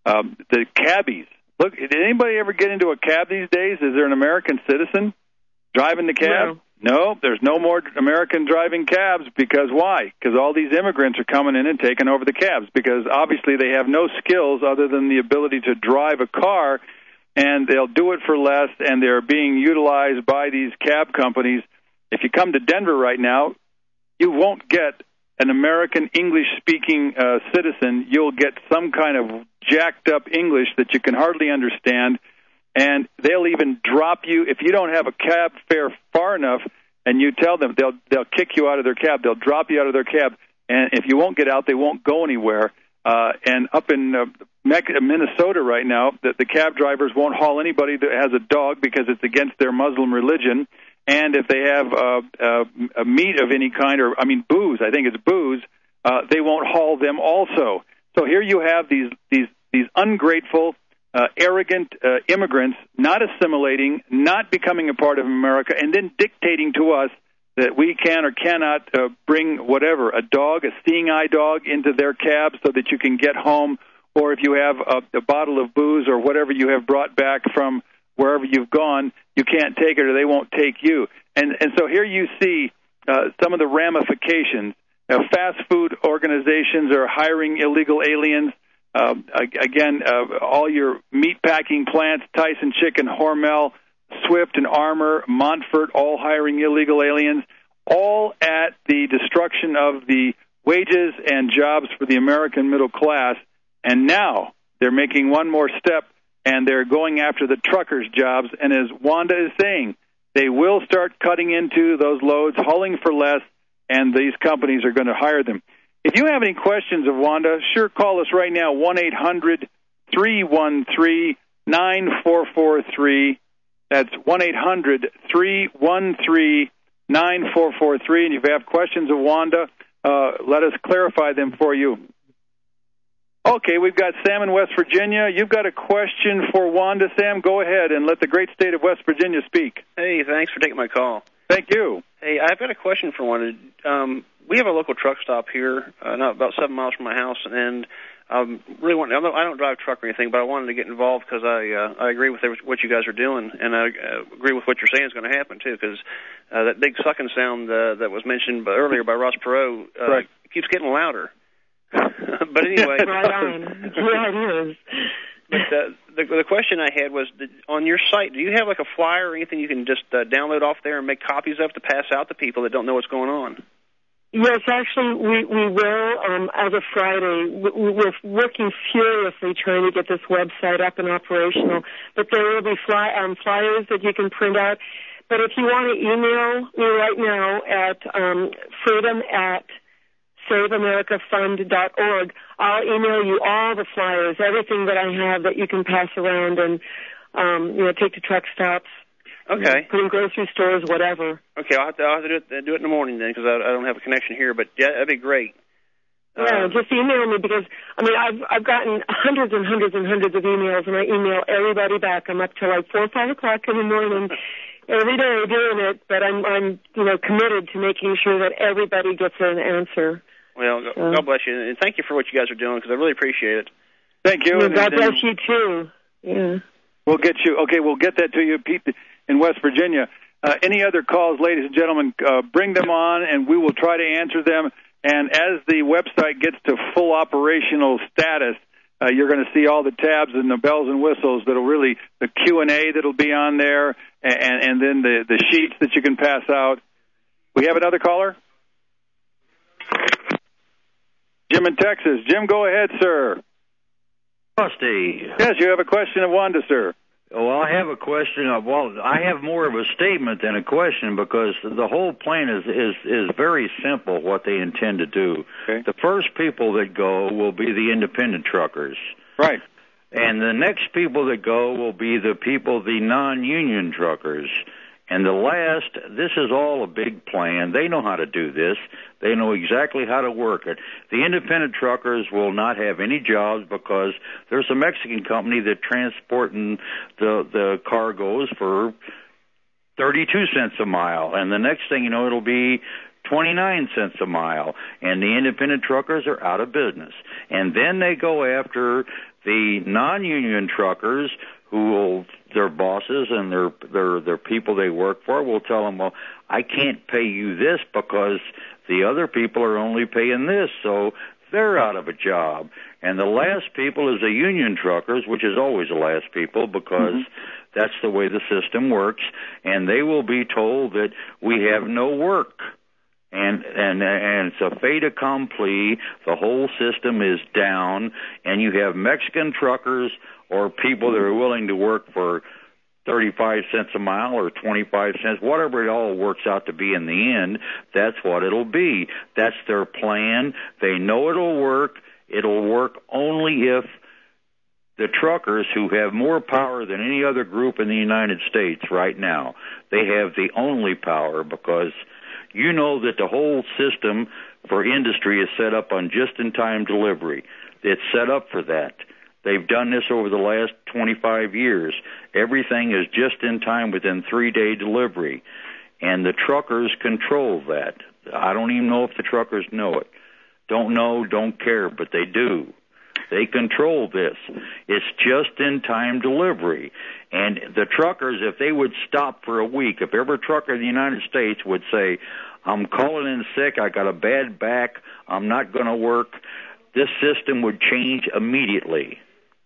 The cabbies. Look, did anybody ever get into a cab these days? Is there an American citizen driving the cab? No, there's no more American driving cabs. Because why? Because all these immigrants are coming in and taking over the cabs, because obviously they have no skills other than the ability to drive a car, and they'll do it for less, and they're being utilized by these cab companies. If you come to Denver right now, you won't get an American English-speaking citizen. You'll get some kind of jacked-up English that you can hardly understand, and they'll even drop you if you don't have a cab fare far enough, and you tell them, they'll kick you out of their cab. They'll drop you out of their cab, and if you won't get out, they won't go anywhere. And up in Minnesota right now, the cab drivers won't haul anybody that has a dog because it's against their Muslim religion. And if they have a meat of any kind, or booze, I think it's booze, they won't haul them also. So here you have these ungrateful, arrogant immigrants not assimilating, not becoming a part of America, and then dictating to us that we can or cannot bring whatever, a dog, a seeing eye dog, into their cab so that you can get home, or if you have a bottle of booze or whatever you have brought back from wherever you've gone, you can't take it or they won't take you. And so here you see some of the ramifications. Fast food organizations are hiring illegal aliens. All your meat packing plants, Tyson Chicken, Hormel, Swift and Armour, Montfort, all hiring illegal aliens, all at the destruction of the wages and jobs for the American middle class. And now they're making one more step, and they're going after the truckers' jobs. And as Wanda is saying, they will start cutting into those loads, hauling for less, and these companies are going to hire them. If you have any questions of Wanda, sure, call us right now, 1-800-313-9443. That's 1-800-313-9443. And if you have questions of Wanda, let us clarify them for you. Okay, we've got Sam in West Virginia. You've got a question for Wanda. Sam, go ahead and let the great state of West Virginia speak. Hey, thanks for taking my call. Thank you. Hey, I've got a question for Wanda. We have a local truck stop here, about 7 miles from my house, and I don't drive a truck or anything, but I wanted to get involved because I agree with what you guys are doing, and I agree with what you're saying is going to happen, too, because that big sucking sound that was mentioned earlier by Ross Perot keeps getting louder. But anyway. Right on. Yeah, it is. But the question I had was, on your site, do you have like a flyer or anything you can just download off there and make copies of to pass out to people that don't know what's going on? Yes, actually, we will, as of Friday. We're working furiously trying to get this website up and operational, but there will be flyers that you can print out. But if you want to email me right now at freedom@saveamericafund.org, I'll email you all the flyers, everything that I have that you can pass around and, take to truck stops. Okay. Put in grocery stores, whatever. Okay, I'll have to do it in the morning then because I don't have a connection here. But yeah, that'd be great. Yeah, just email me because, I mean, I've gotten hundreds and hundreds and hundreds of emails, and I email everybody back. I'm up till like 4 or 5 o'clock in the morning every day doing it, but I'm committed to making sure that everybody gets an answer. Well, God bless you, and thank you for what you guys are doing because I really appreciate it. Thank you. Well, God bless you too. Yeah. We'll get that to you, Pete, in West Virginia. Any other calls, ladies and gentlemen, bring them on, and we will try to answer them. And as the website gets to full operational status, you're going to see all the tabs and the bells and whistles that'll really, the Q&A that'll be on there, and then the sheets that you can pass out. We have another caller? Jim in Texas. Jim, go ahead, sir. Rusty. Yes, you have a question of Wanda, sir. Well, I have a question. I have more of a statement than a question because the whole plan is very simple. What they intend to do. Okay. The first people that go will be the independent truckers. Right. And the next people that go will be the non-union truckers. And the last, this is all a big plan. They know how to do this. They know exactly how to work it. The independent truckers will not have any jobs because there's a Mexican company that transporting the cargoes for 32 cents a mile. And the next thing you know, it'll be 29 cents a mile. And the independent truckers are out of business. And then they go after the non-union truckers who will, their bosses and their people they work for will tell them, well, I can't pay you this because the other people are only paying this, so they're out of a job. And the last people is the union truckers, which is always the last people because that's the way the system works, and they will be told that we have no work. And it's a fait accompli. The whole system is down, and you have Mexican truckers or people that are willing to work for 35 cents a mile or 25 cents, whatever it all works out to be in the end, that's what it'll be. That's their plan. They know it'll work. It'll work only if the truckers, who have more power than any other group in the United States right now, they have the only power because you know that the whole system for industry is set up on just-in-time delivery. It's set up for that. They've done this over the last 25 years. Everything is just in time within 3-day delivery. And the truckers control that. I don't even know if the truckers know it. Don't know, don't care, but they do. They control this. It's just in time delivery. And the truckers, if they would stop for a week, if every trucker in the United States would say, I'm calling in sick, I got a bad back, I'm not going to work, this system would change immediately.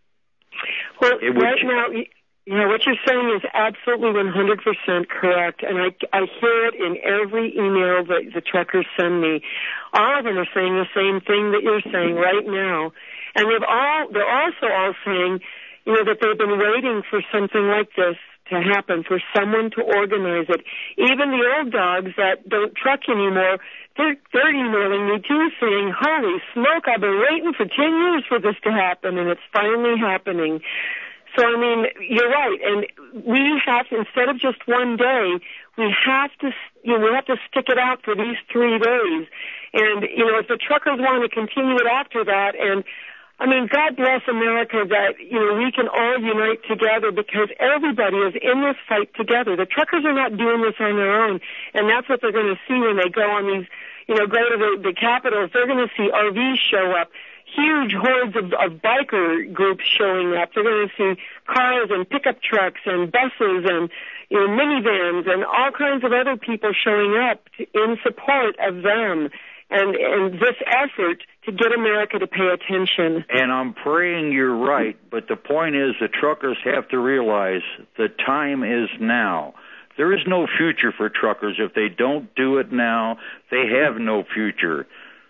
Well, right now, what you're saying is absolutely 100% correct, and I hear it in every email that the truckers send me. All of them are saying the same thing that you're saying right now, and they're also all saying, that they've been waiting for something like this to happen, for someone to organize it. Even the old dogs that don't truck anymore, they're emailing me too, saying, holy smoke, I've been waiting for 10 years for this to happen, and it's finally happening. So, I mean, you're right, and we have to, instead of just one day, we have to stick it out for these 3 days. And, if the truckers want to continue it after that, and I mean, God bless America that, we can all unite together because everybody is in this fight together. The truckers are not doing this on their own, and that's what they're going to see when they go on these, go to the capitals. They're going to see RVs show up, huge hordes of biker groups showing up. They're going to see cars and pickup trucks and buses and, minivans and all kinds of other people showing up in support of them. And this effort to get America to pay attention. And I'm praying you're right, but the point is the truckers have to realize the time is now. There is no future for truckers. If they don't do it now, they have no future.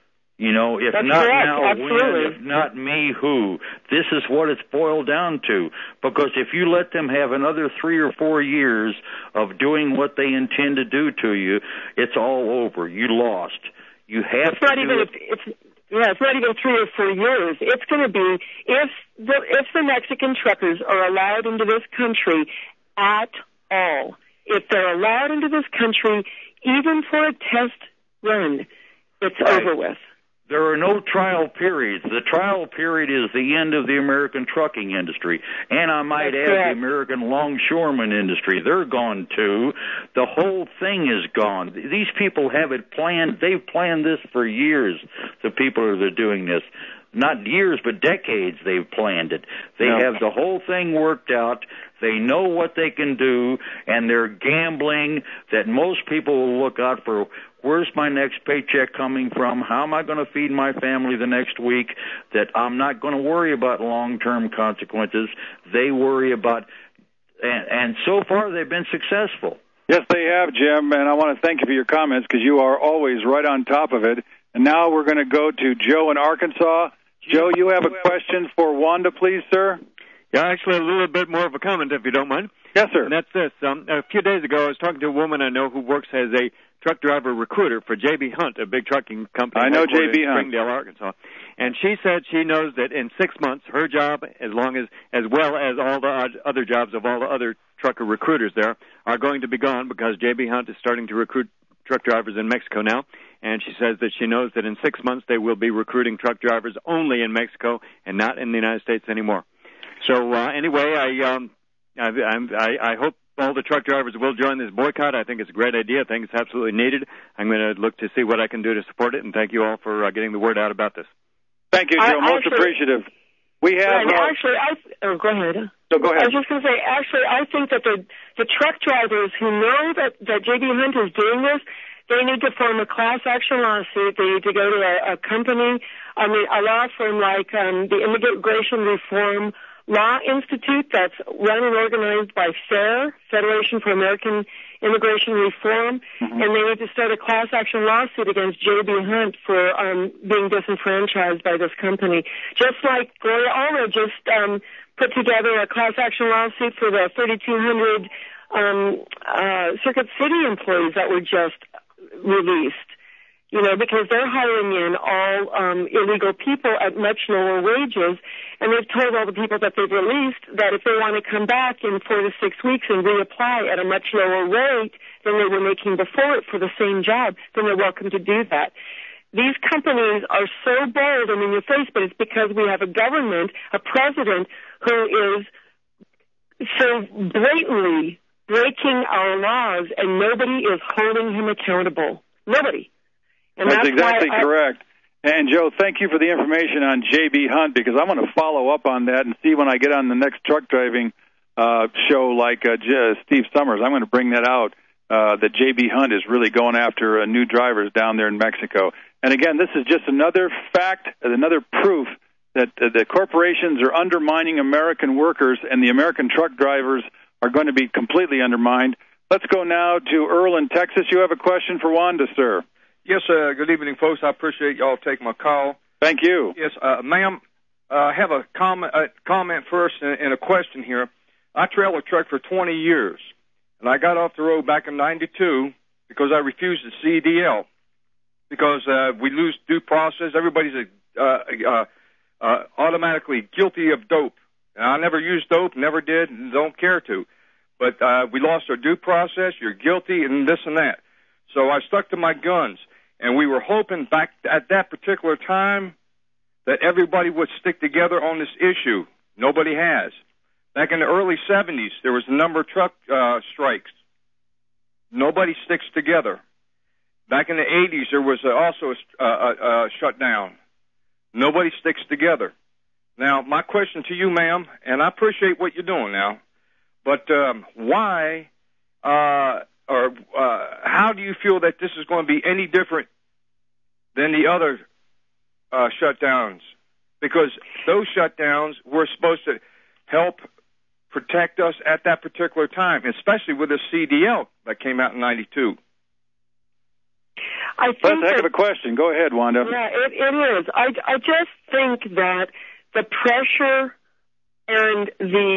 If That's not correct. now, Absolutely. when? If not me, who? This is what it's boiled down to. Because if you let them have another 3 or 4 years of doing what they intend to do to you, it's all over. You lost. You have it's not even 3 or 4 years. It's going to be if the Mexican truckers are allowed into this country at all. If they're allowed into this country, even for a test run, it's over with. There are no trial periods. The trial period is the end of the American trucking industry. And I might add the American longshoreman industry. They're gone too. The whole thing is gone. These people have it planned. They've planned this for years, the people that are doing this. Not years, but decades they've planned it. They have the whole thing worked out. They know what they can do, and they're gambling that most people will look out for. Where's my next paycheck coming from? How am I going to feed my family the next week? That I'm not going to worry about long-term consequences. They worry about, and so far they've been successful. Yes, they have, Jim, and I want to thank you for your comments because you are always right on top of it. And now we're going to go to Joe in Arkansas. Joe, you have a question for Wanda, please, sir? Yeah, actually a little bit more of a comment, if you don't mind. Yes, sir. And that's this. A few days ago, I was talking to a woman I know who works as a truck driver recruiter for J.B. Hunt, a big trucking company. I know J.B. Hunt. In Springdale, Arkansas. And she said she knows that in 6 months, her job, as well as all the other jobs of all the other trucker recruiters there, are going to be gone because J.B. Hunt is starting to recruit truck drivers in Mexico now. And she says that she knows that in 6 months they will be recruiting truck drivers only in Mexico and not in the United States anymore. So anyway, I hope all the truck drivers will join this boycott. I think it's a great idea. I think it's absolutely needed. I'm going to look to see what I can do to support it, and thank you all for getting the word out about this. Thank you, Joe. Most appreciative. We have... go ahead. So go ahead. I was just going to say, actually, I think that the truck drivers who know that J.B. Hunt is doing this, they need to form a class action lawsuit. They need to go to a company, a law firm like the Immigration Reform Law Institute that's run and organized by FAIR, Federation for American Immigration Reform, and they need to start a class action lawsuit against J.B. Hunt for being disenfranchised by this company. Just like Gloria Allred just put together a class action lawsuit for the 3,200 Circuit City employees that were just released, because they're hiring in all illegal people at much lower wages, and they've told all the people that they've released that if they want to come back in 4 to 6 weeks and reapply at a much lower rate than they were making before for the same job, then they're welcome to do that. These companies are so bold and in your face, but it's because we have a government, a president, who is so blatantly breaking our laws, and nobody is holding him accountable. Nobody. And that's exactly correct. And, Joe, thank you for the information on J.B. Hunt, because I want to follow up on that and see when I get on the next truck driving show like Steve Summers. I'm going to bring that out, that J.B. Hunt is really going after new drivers down there in Mexico. And, again, this is just another fact, another proof that the corporations are undermining American workers, and the American truck drivers are going to be completely undermined. Let's go now to Earl in Texas. You have a question for Wanda, sir. Yes, good evening, folks. I appreciate y'all taking my call. Thank you. Yes, ma'am, I have a comment first and a question here. I trailer trucked for 20 years, and I got off the road back in 92 because I refused the CDL because we lose due process. Everybody's automatically guilty of dope. And I never used dope, never did, and don't care to. But we lost our due process, you're guilty, and this and that. So I stuck to my guns. And we were hoping back at that particular time that everybody would stick together on this issue. Nobody has. Back in the early 70s, there was a number of truck strikes. Nobody sticks together. Back in the 80s, there was also a shutdown. Nobody sticks together. Now, my question to you, ma'am, and I appreciate what you're doing now, but why or how do you feel that this is going to be any different than the other shutdowns? Because those shutdowns were supposed to help protect us at that particular time, especially with the CDL that came out in 92. That's a heck of a question. Go ahead, Wanda. Yeah, it is. I just think that the pressure and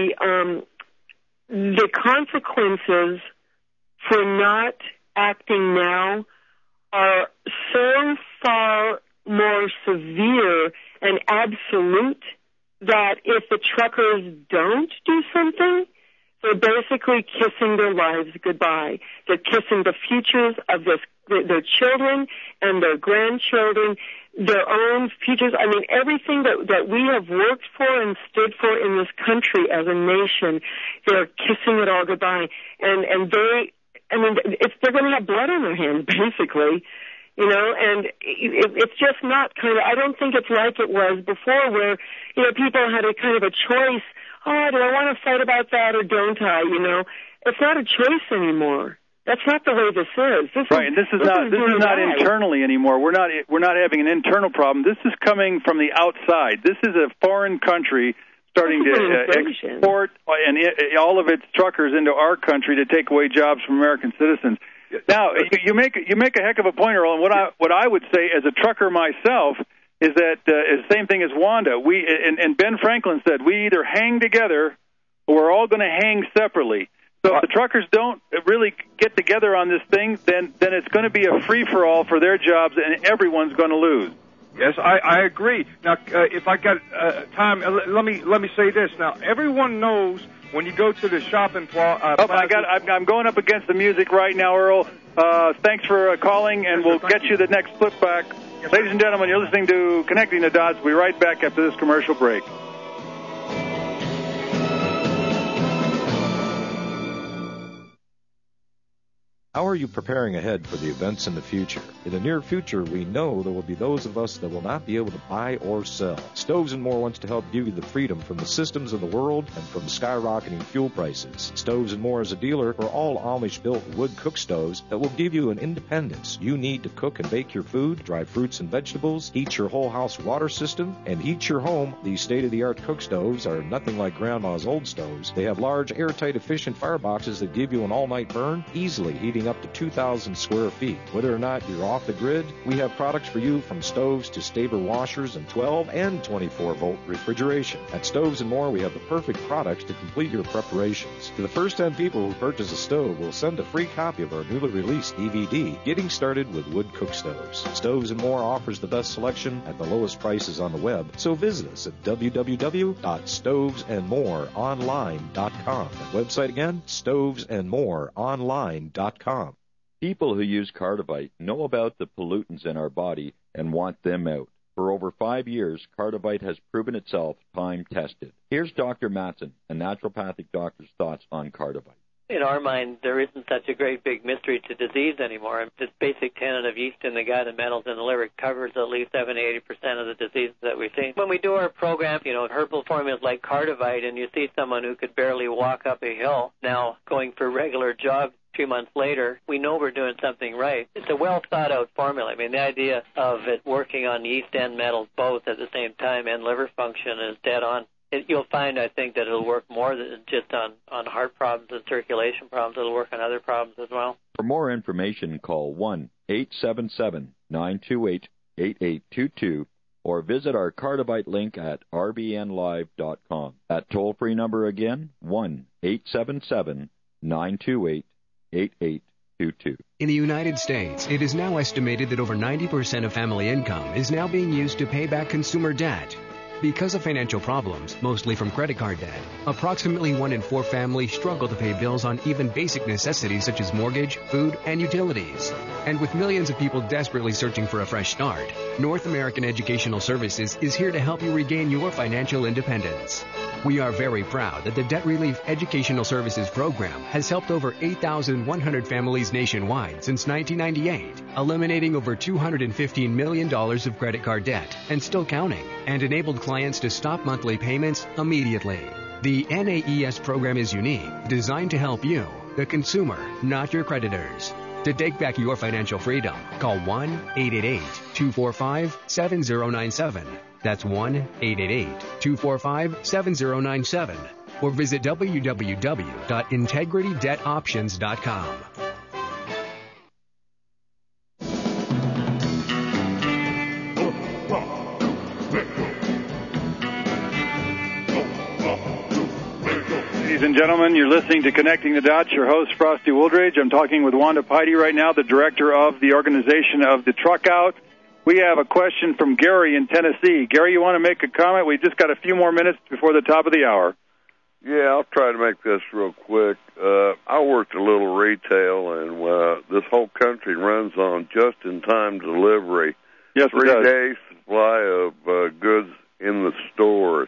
the consequences for not acting now are so far more severe and absolute that if the truckers don't do something, they're basically kissing their lives goodbye. They're kissing the futures of their children and their grandchildren. their own futures. I mean, everything that we have worked for and stood for in this country as a nation, they're kissing it all goodbye. And they're going to have blood on their hands, basically. You know, and it's just not kind of, I don't think it's like it was before where, you know, people had a kind of a choice. Oh, do I want to fight about that or don't I? You know, it's not a choice anymore. That's not the way this is. This is not internally anymore. We're not having an internal problem. This is coming from the outside. This is a foreign country starting to export and all of its truckers into our country to take away jobs from American citizens. Now, you make a heck of a point, Earl, and what I would say as a trucker myself is that is the same thing as Wanda. We and Ben Franklin said, we either hang together or we're all going to hang separately. So if the truckers don't really get together on this thing, then it's going to be a free-for-all for their jobs, and everyone's going to lose. Yes, I agree. Now, if I got time, let me say this. Now, everyone knows when you go to the shopping plaza. I'm going up against the music right now, Earl. Thanks for calling, and we'll get you the next flip back. Yes, ladies and gentlemen, you're listening to Connecting the Dots. We'll be right back after this commercial break. How are you preparing ahead for the events in the future? In the near future, we know there will be those of us that will not be able to buy or sell. Stoves & More wants to help give you the freedom from the systems of the world and from skyrocketing fuel prices. Stoves & More is a dealer for all Amish-built wood cook stoves that will give you an independence you need to cook and bake your food, dry fruits and vegetables, heat your whole house water system, and heat your home. These state-of-the-art cook stoves are nothing like Grandma's old stoves. They have large, airtight, efficient fireboxes that give you an all-night burn, easily heating up to 2,000 square feet. Whether or not you're off the grid, we have products for you from stoves to Staber washers and 12 and 24-volt refrigeration. At Stoves & More, we have the perfect products to complete your preparations. To the first 10 people who purchase a stove, we'll send a free copy of our newly released DVD, Getting Started with Wood Cook Stoves. Stoves & More offers the best selection at the lowest prices on the web, so visit us at www.stovesandmoreonline.com. That website again, stovesandmoreonline.com. People who use Cardivite know about the pollutants in our body and want them out. For over 5 years, Cardivite has proven itself time-tested. Here's Dr. Mattson, a naturopathic doctor's thoughts on Cardivite. In our mind, there isn't such a great big mystery to disease anymore. This basic tenet of yeast in the gut and metals in the liver covers at least 70-80% of the diseases that we see. When we do our program, herbal formulas like Cardivite, and you see someone who could barely walk up a hill now going for a regular jog 2 months later, we know we're doing something right. It's a well-thought-out formula. I mean, the idea of it working on yeast and metals both at the same time and liver function is dead on. You'll find, I think, that it'll work more than just on heart problems and circulation problems. It'll work on other problems as well. For more information, call 1-877-928-8822 or visit our Cardivite link at rbnlive.com. That toll-free number again, 1-877-928-8822. In the United States, it is now estimated that over 90% of family income is now being used to pay back consumer debt. Because of financial problems, mostly from credit card debt, approximately 1 in 4 families struggle to pay bills on even basic necessities such as mortgage, food, and utilities. And with millions of people desperately searching for a fresh start, North American Educational Services is here to help you regain your financial independence. We are very proud that the Debt Relief Educational Services Program has helped over 8,100 families nationwide since 1998, eliminating over $215 million of credit card debt and still counting, and enabled clients to stop monthly payments immediately. The NAES program is unique, designed to help you, the consumer, not your creditors. To take back your financial freedom, call 1-888-245-7097. That's 1-888-245-7097. Or visit www.integritydebtoptions.com. Ladies and gentlemen, you're listening to Connecting the Dots. Your host, Frosty Wooldridge. I'm talking with Wanda Piety right now, the director of the organization of the Truck Out. We have a question from Gary in Tennessee. Gary, you want to make a comment? We've just got a few more minutes before the top of the hour. Yeah, I'll try to make this real quick. I worked a little retail, and this whole country runs on just-in-time delivery. Yes, 3 days, supply of goods in the stores.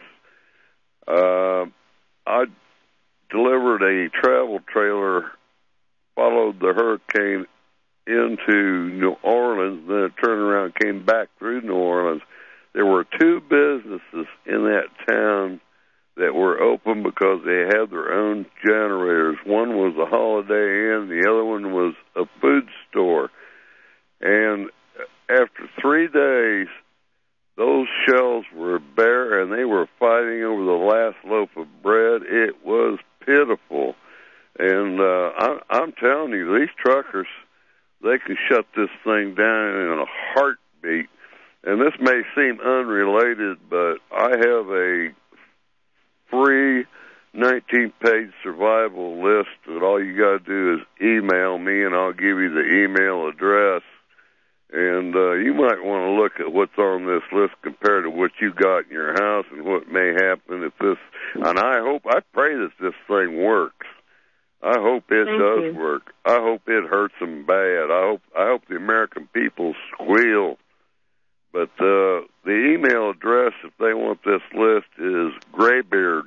I delivered a travel trailer, followed the hurricane into New Orleans, then it turned around and came back through New Orleans. There were 2 businesses in that town that were open because they had their own generators. One was a Holiday Inn, the other one was a food store. And after 3 days, those shelves were bare, and they were fighting over the last loaf of bread. It was pitiful. And I'm telling you, these truckers, they can shut this thing down in a heartbeat. And this may seem unrelated, but I have a free 19-page survival list that all you got to do is email me, and I'll give you the email address. And you might want to look at what's on this list compared to what you got in your house and what may happen if this. And I pray that this thing works. I hope it does work. I hope it hurts them bad. I hope the American people squeal. But the email address, if they want this list, is Graybeard,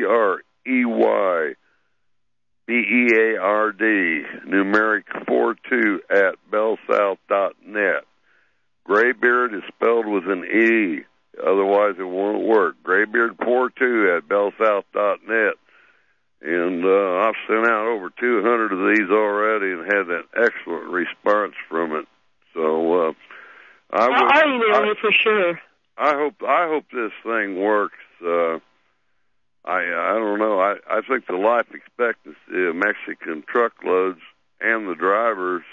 GREYBEARD, numeric 42 at bellsouth.net. Graybeard is spelled with an E, otherwise it won't work. Graybeard 42 at bellsouth.net. And I've sent out over 200 of these already and had an excellent response from it. So I'll email you for sure. I hope this thing works. I don't know. I think the life expectancy of Mexican truckloads and the drivers,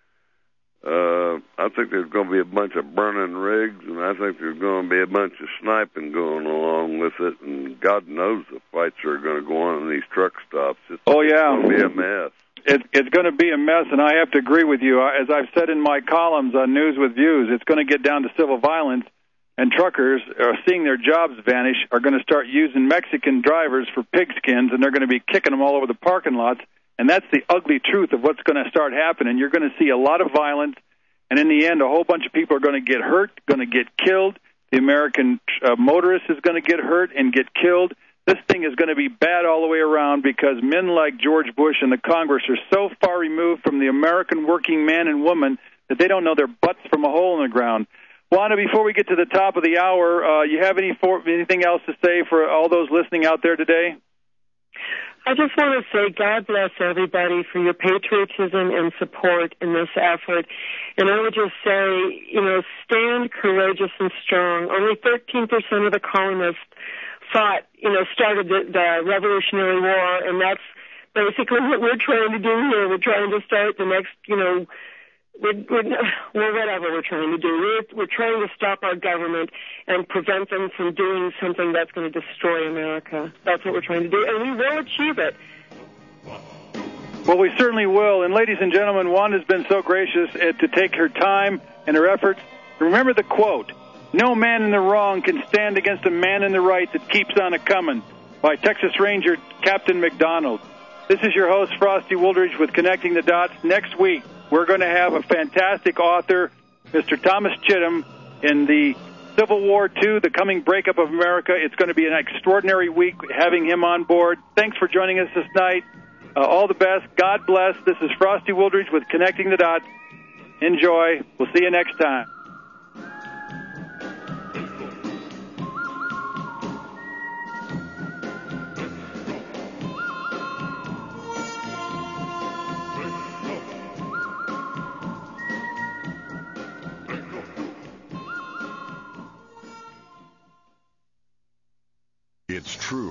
I think there's going to be a bunch of burning rigs, and I think there's going to be a bunch of sniping going along with it, and God knows the fights are going to go on in these truck stops. It's going to be a mess. It's going to be a mess, and I have to agree with you. As I've said in my columns on News with Views, it's going to get down to civil violence, and truckers are seeing their jobs vanish, are going to start using Mexican drivers for pigskins, and they're going to be kicking them all over the parking lots, and that's the ugly truth of what's going to start happening. You're going to see a lot of violence, and in the end, a whole bunch of people are going to get hurt, going to get killed. The American motorist is going to get hurt and get killed. This thing is going to be bad all the way around because men like George Bush and the Congress are so far removed from the American working man and woman that they don't know their butts from a hole in the ground. Wanda, before we get to the top of the hour, you have anything else to say for all those listening out there today? I just want to say God bless everybody for your patriotism and support in this effort. And I would just say, stand courageous and strong. Only 13% of the colonists started the Revolutionary War, and that's basically what we're trying to do here. We're trying to start the next, whatever we're trying to do. We're trying to stop our government and prevent them from doing something that's going to destroy America. That's what we're trying to do, and we will achieve it. Well, we certainly will. And ladies and gentlemen, Wanda's been so gracious to take her time and her efforts. Remember the quote, "No man in the wrong can stand against a man in the right that keeps on a-comin'," by Texas Ranger Captain McDonald. This is your host, Frosty Wooldridge, with Connecting the Dots. Next week, we're going to have a fantastic author, Mr. Thomas Chittum, in the Civil War II, the coming breakup of America. It's going to be an extraordinary week having him on board. Thanks for joining us this night. All the best. God bless. This is Frosty Wooldridge with Connecting the Dots. Enjoy. We'll see you next time. It's true.